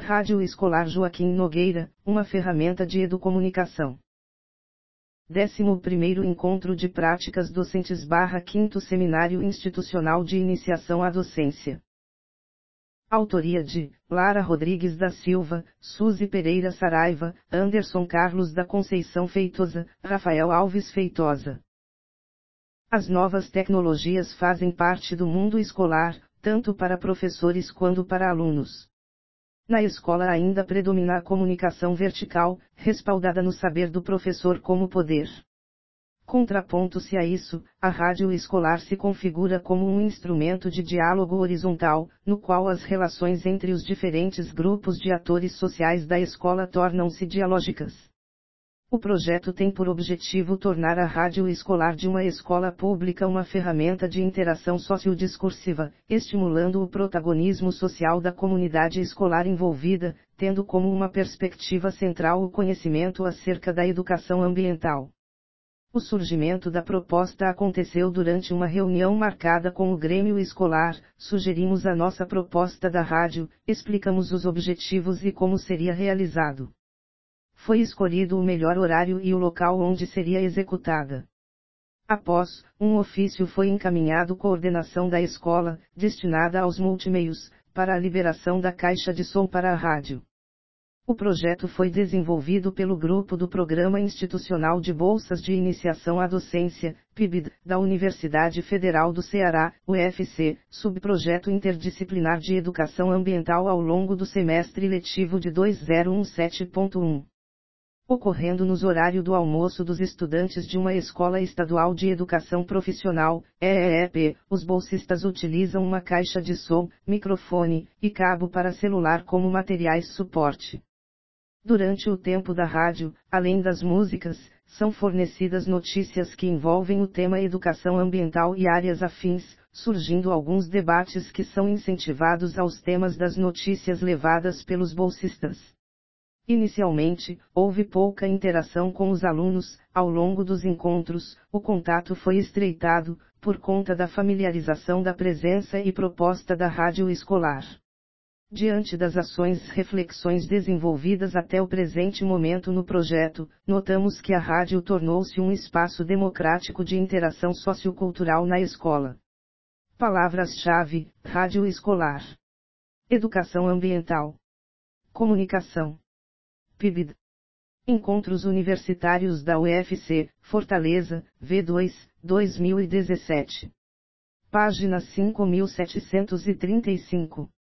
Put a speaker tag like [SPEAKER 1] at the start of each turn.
[SPEAKER 1] Rádio Escolar Joaquim Nogueira, uma ferramenta de educomunicação. 11º Encontro de Práticas Docentes / 5º Seminário Institucional de Iniciação à Docência. Autoria de Lara Rodrigues da Silva, Suzy Pereira Saraiva, Anderson Carlos da Conceição Feitosa, Rafael Alves Feitosa. As novas tecnologias fazem parte do mundo escolar, tanto para professores quanto para alunos. Na escola ainda predomina a comunicação vertical, respaldada no saber do professor como poder. Contraponto-se a isso, a rádio escolar se configura como um instrumento de diálogo horizontal, no qual as relações entre os diferentes grupos de atores sociais da escola tornam-se dialógicas. O projeto tem por objetivo tornar a rádio escolar de uma escola pública uma ferramenta de interação sociodiscursiva, estimulando o protagonismo social da comunidade escolar envolvida, tendo como uma perspectiva central o conhecimento acerca da educação ambiental. O surgimento da proposta aconteceu durante uma reunião marcada com o Grêmio Escolar, sugerimos a nossa proposta da rádio, explicamos os objetivos e como seria realizado. Foi escolhido o melhor horário e o local onde seria executada. Após, um ofício foi encaminhado à coordenação da escola, destinada aos multimeios, para a liberação da caixa de som para a rádio. O projeto foi desenvolvido pelo grupo do Programa Institucional de Bolsas de Iniciação à Docência, PIBID, da Universidade Federal do Ceará, UFC, subprojeto interdisciplinar de educação ambiental ao longo do semestre letivo de 2017.1. Ocorrendo nos horários do almoço dos estudantes de uma escola estadual de educação profissional, EEP, os bolsistas utilizam uma caixa de som, microfone e cabo para celular como materiais suporte. Durante o tempo da rádio, além das músicas, são fornecidas notícias que envolvem o tema educação ambiental e áreas afins, surgindo alguns debates que são incentivados aos temas das notícias levadas pelos bolsistas. Inicialmente, houve pouca interação com os alunos, ao longo dos encontros, o contato foi estreitado, por conta da familiarização da presença e proposta da rádio escolar. Diante das reflexões desenvolvidas até o presente momento no projeto, notamos que a rádio tornou-se um espaço democrático de interação sociocultural na escola. Palavras-chave: rádio escolar, educação ambiental, comunicação. PIBID. Encontros Universitários da UFC, Fortaleza, V2, 2017. Página 5735.